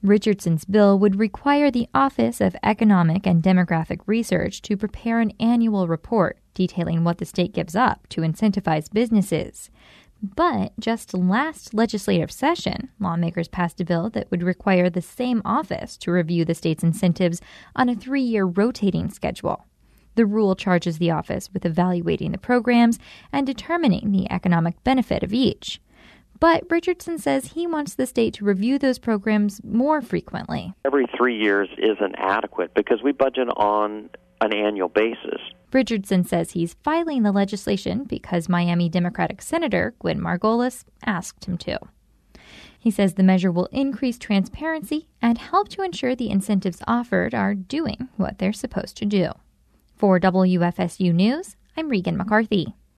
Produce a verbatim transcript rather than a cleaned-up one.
Richardson's bill would require the Office of Economic and Demographic Research to prepare an annual report detailing what the state gives up to incentivize businesses. But just last legislative session, lawmakers passed a bill that would require the same office to review the state's incentives on a three-year rotating schedule. The rule charges the office with evaluating the programs and determining the economic benefit of each. But Richardson says he wants the state to review those programs more frequently. Every three years isn't adequate because we budget on an annual basis. Richardson says he's filing the legislation because Miami Democratic Senator Gwen Margolis asked him to. He says the measure will increase transparency and help to ensure the incentives offered are doing what they're supposed to do. For W F S U News, I'm Regan McCarthy.